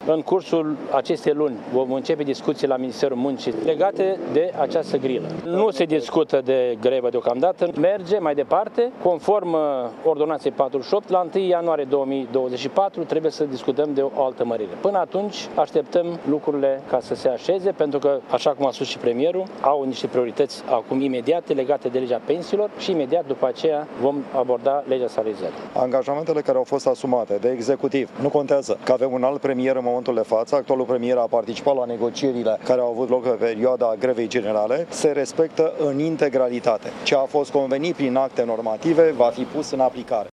În cursul acestei luni vom începe discuții la Ministerul Muncii legate de această grilă. Nu se discută de grevă deocamdată, merge mai departe, conform ordonanței 48, la 1 ianuarie 2024 trebuie să discutăm de o altă mărire. Până atunci așteptăm lucrurile ca să se așeze, pentru că, așa cum a spus și premierul, au niște priorități acum imediate legate de legea pensiilor și imediat după aceea vom aborda legea salarizării. Angajamentele care au fost asumate de executiv, nu contează că avem un alt premier în momentul de față, actualul premier a participat la negocierile care au avut loc pe perioada grevei generale, se respectă în integralitate. Ce a fost convenit prin acte normative va fi pus în aplicare.